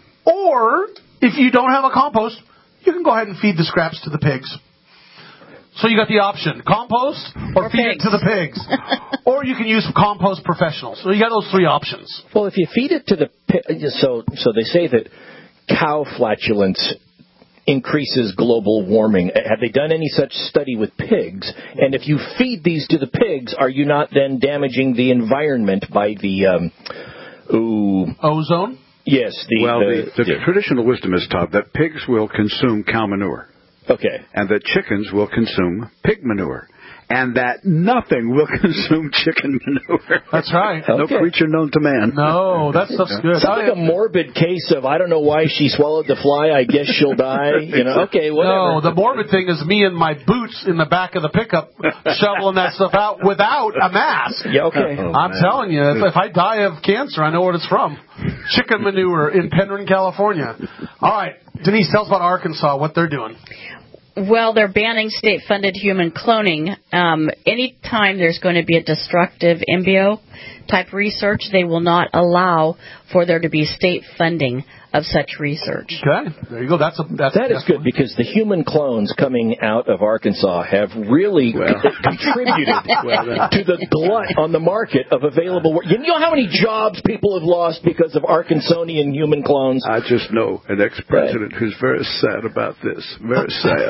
Or if you don't have a compost, you can go ahead and feed the scraps to the pigs. So you got the option: compost or, Or feed pigs. it to the pigs, or you can use compost professionals. So you got those three options. Well, if you feed it to the pi- so so they say that cow flatulence increases global warming. Have they done any such study with pigs? And if you feed these to the pigs, are you not then damaging the environment by the um, ooh, Ozone? yes, the Well, the, the, the traditional wisdom is taught that pigs will consume cow manure, okay. and that chickens will consume pig manure, and that nothing will consume chicken manure. That's right. No Okay. creature known to man. No, that stuff's good. Sounds like a morbid case of I don't know why she swallowed the fly. I guess she'll die. You know, okay, whatever. No, the morbid thing is me in my boots in the back of the pickup shoveling that stuff out without a mask. Yeah, okay. Oh, I'm man. telling you, if, if I die of cancer, I know what it's from. Chicken manure in Penryn, California. All right, Denise, tell us about Arkansas, what they're doing. Well, they're banning state-funded human cloning. Um, anytime there's going to be a destructive embryo type research, they will not allow for there to be state funding of such research. Okay, there you go. That's a that's That is good because the human clones coming out of Arkansas have really Well. contributed to the glut on the market of available work. You know how many jobs people have lost because of Arkansonian human clones? I just know an ex-president who's very sad about this. Very sad.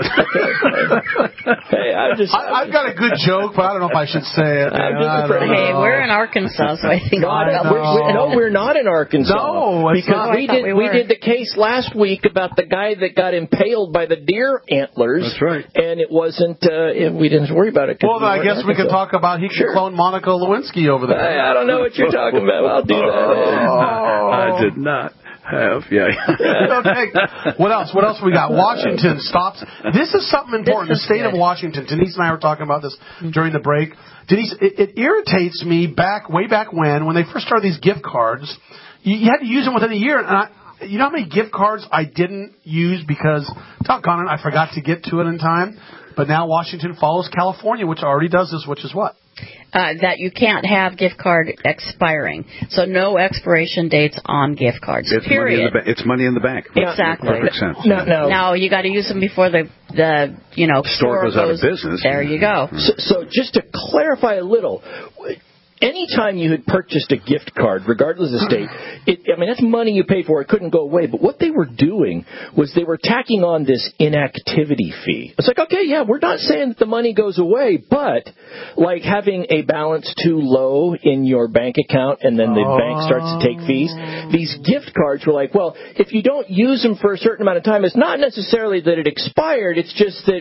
Hey, I just, I, I've got a good joke, but I don't know if I should say it. I'm just I don't afraid- Hey, know. we're in Arkansas, so I think God, I we're, we, know. no, we're not in Arkansas. No, it's because not. we I thought did we we were. did the case last week about the guy that got impaled by the deer antlers. That's right. And it wasn't. Uh, we didn't worry about it. 'cause Well, then I weren't in guess we could Arkansas. talk about he could Sure. clone Monica Lewinsky over there. I, I don't know what you're talking about. I'll do that. I did not have. Yeah. Okay. What else? What else we got? Washington stops. This is something important. This The is state good. of Washington. Denise and I were talking about this during the break. Denise, it, it irritates me back way back when when they first started these gift cards. You, you had to use them within a year, and I. You know how many gift cards I didn't use because, doggone it, I forgot to get to it in time? But now Washington follows California, which already does this, which is what? Uh, that you can't have gift card expiring. So no expiration dates on gift cards, It's period. money in the ba- It's money in the bank. Exactly. Perfect sense. No, no. Now you got to use them before the the you know Store goes out of business. There you go. So, so just to clarify a little, anytime you had purchased a gift card, regardless of state, it, I mean, that's money you paid for. It couldn't go away. But what they were doing was they were tacking on this inactivity fee. It's like, okay, yeah, we're not saying that the money goes away, but like having a balance too low in your bank account and then the Oh. bank starts to take fees, these gift cards were like, well, if you don't use them for a certain amount of time, it's not necessarily that it expired. It's just that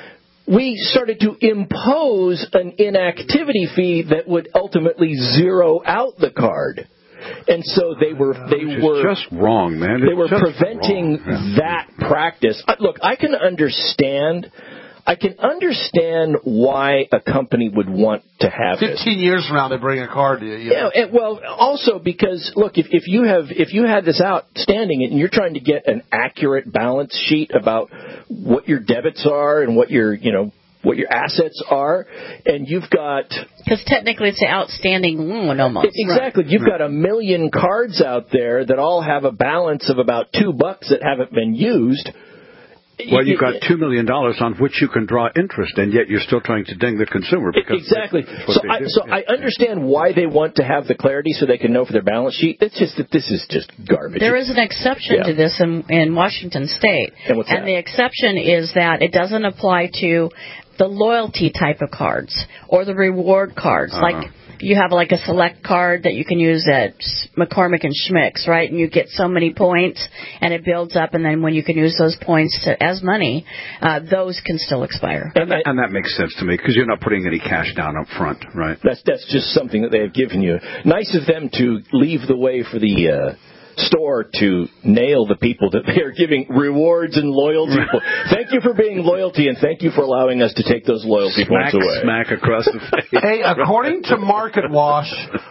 we started to impose an inactivity fee that would ultimately zero out the card. And so they were they Which is were just wrong, man. they It's were just preventing wrong. that practice. Uh, Look, I can understand I can understand why a company would want to have this. Fifteen years from now, they bring a card to you. you Yeah, know. and, well, also because look, if, if you have if you had this outstanding and you're trying to get an accurate balance sheet about what your debits are and what your you know what your assets are, and you've got Because technically it's an outstanding loan almost. exactly you've got a million cards out there that all have a balance of about two bucks that haven't been used. Well, you've got two million dollars on which you can draw interest, and yet you're still trying to ding the consumer. Because exactly. So, I, so I understand why they want to have the clarity so they can know for their balance sheet. It's just that this is just garbage. There is an exception yeah. to this in, in Washington State. And what's and that? the exception is that it doesn't apply to the loyalty type of cards or the reward cards. Uh-huh. Like you have like a select card that you can use at McCormick and Schmick's, right? And you get so many points, and it builds up, and then when you can use those points to, as money, uh, those can still expire. And that, and that makes sense to me, because you're not putting any cash down up front, right? That's that's just something that they have given you. Nice of them to leave the way for the uh, store to nail the people that they are giving rewards and loyalty. Thank you for being loyalty, and thank you for allowing us to take those loyalty smack, points away. Smack across the face. Hey, according to Market Wash,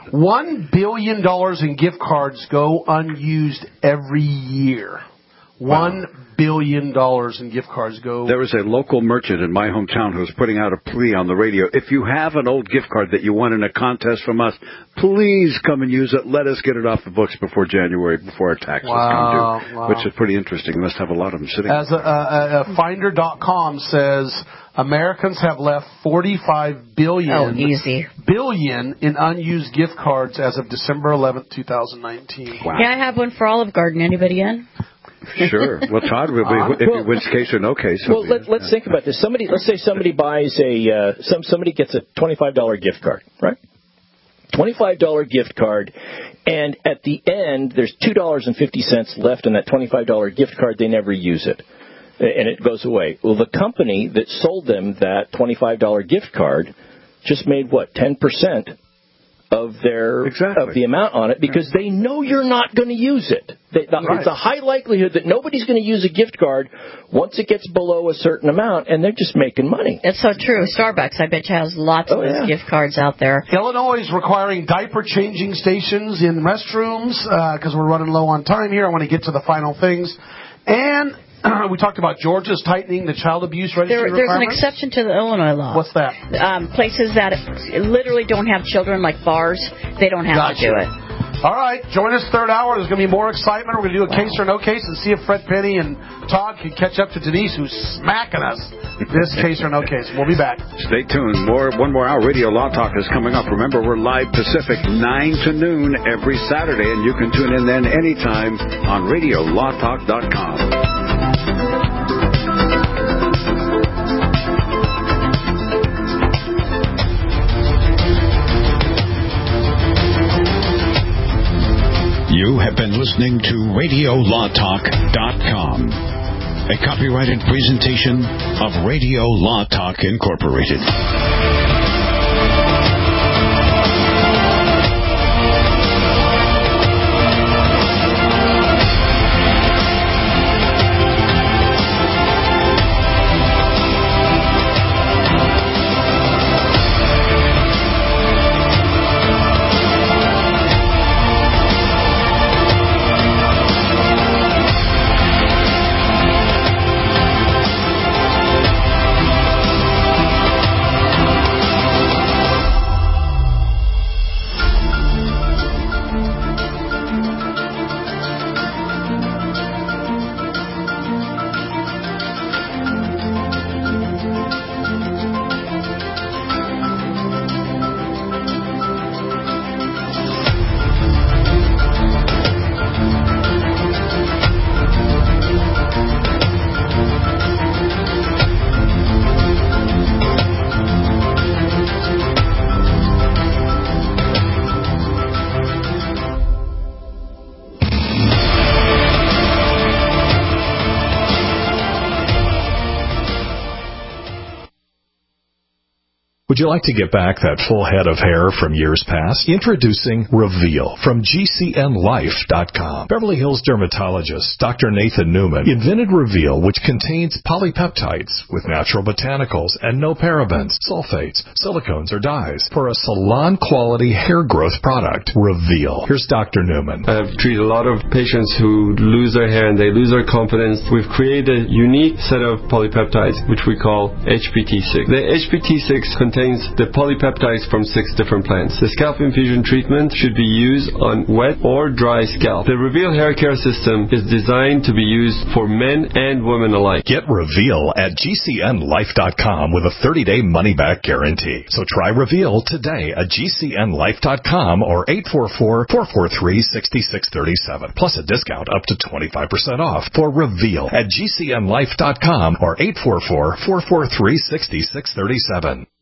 one billion dollars in gift cards go unused every year. One wow. billion dollars in gift cards go. There was a local merchant in my hometown who was putting out a plea on the radio. If you have an old gift card that you won in a contest from us, please come and use it. Let us get it off the books before January, before our taxes wow, come due, wow. which is pretty interesting. You must have a lot of them sitting. As a, a, a Finder dot com says, Americans have left forty-five billion oh, easy. billion in unused gift cards as of December eleventh, twenty nineteen. Wow. Yeah, I have one for Olive Garden. Anybody in? Sure. Well, Todd will be if well, he wins case or no case. Well, let, let's think about this. Somebody, let's say somebody buys a uh, some somebody gets a twenty-five dollars gift card, right? twenty-five dollars gift card, and at the end there's two dollars and fifty cents left on that twenty-five dollars gift card. They never use it, and it goes away. Well, the company that sold them that twenty-five dollars gift card just made what ten percent of their exactly. of the amount on it because they know you're not going to use it. They, right. It's a high likelihood that nobody's going to use a gift card once it gets below a certain amount, and they're just making money. It's so true. Starbucks, I bet you, has lots oh, of those yeah. gift cards out there. Illinois is requiring diaper changing stations in restrooms because uh, we're running low on time here. I want to get to the final things. And we talked about Georgia's tightening the child abuse registry there, There's an requirements. exception to the Illinois law. What's that? Um, places that literally don't have children, like bars, they don't have gotcha. to do it. All right, join us third hour. There's going to be more excitement. We're going to do a case or no case and see if Fred Penny and Todd can catch up to Denise, who's smacking us this case or no case. We'll be back. Stay tuned. More One more hour Radio Law Talk is coming up. Remember, we're live Pacific, nine to noon every Saturday, and you can tune in then anytime on radio law talk dot com. You have been listening to radio law talk dot com, a copyrighted presentation of Radio Law Talk Incorporated. Would you like to get back that full head of hair from years past? Introducing Reveal from G C N life dot com. Beverly Hills dermatologist Doctor Nathan Newman invented Reveal, which contains polypeptides with natural botanicals and no parabens, sulfates, silicones, or dyes for a salon-quality hair growth product. Reveal. Here's Doctor Newman. I've treated a lot of patients who lose their hair and they lose their confidence. We've created a unique set of polypeptides, which we call H P T six. The H P T six contains contains the polypeptides from six different plants. The scalp infusion treatment should be used on wet or dry scalp. The Reveal Hair Care System is designed to be used for men and women alike. Get Reveal at G C N life dot com with a thirty-day money-back guarantee. So try Reveal today at G C N life dot com or eight four four, four four three, six six three seven. Plus a discount up to twenty-five percent off for Reveal at G C N life dot com or eight four four, four four three, six six three seven.